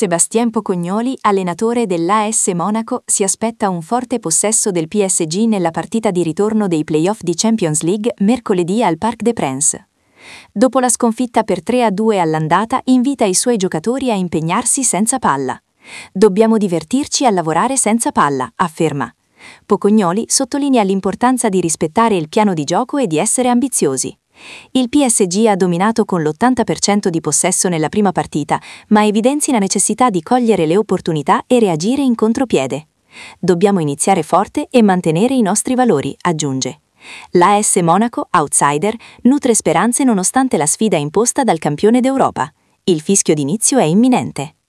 Sébastien Pocognoli, allenatore dell'AS Monaco, si aspetta un forte possesso del PSG nella partita di ritorno dei play-off di Champions League mercoledì al Parc des Princes. Dopo la sconfitta per 3-2 all'andata, invita i suoi giocatori a impegnarsi senza palla. Dobbiamo divertirci a lavorare senza palla, afferma. Pocognoli sottolinea l'importanza di rispettare il piano di gioco e di essere ambiziosi. Il PSG ha dominato con l'80% di possesso nella prima partita, ma evidenzia la necessità di cogliere le opportunità e reagire in contropiede. Dobbiamo iniziare forte e mantenere i nostri valori, aggiunge. L'AS Monaco, outsider, nutre speranze nonostante la sfida imposta dal campione d'Europa. Il fischio d'inizio è imminente.